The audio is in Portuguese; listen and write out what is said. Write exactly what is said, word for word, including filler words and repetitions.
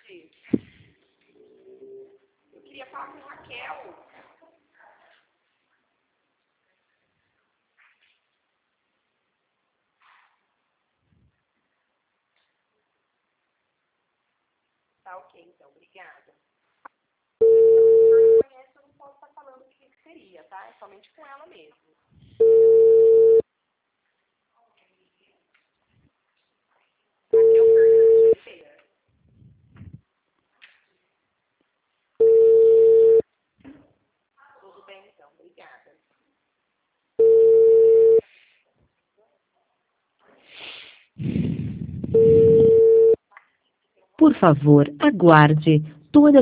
tarde. Eu queria falar com Raquel. Tá ok, então, obrigada. Se não conhece, eu não posso estar falando o que seria, tá? É somente com ela mesmo. Raquel Fernandes de Oliveira. Tudo bem, então, obrigada. Por favor, aguarde. Toda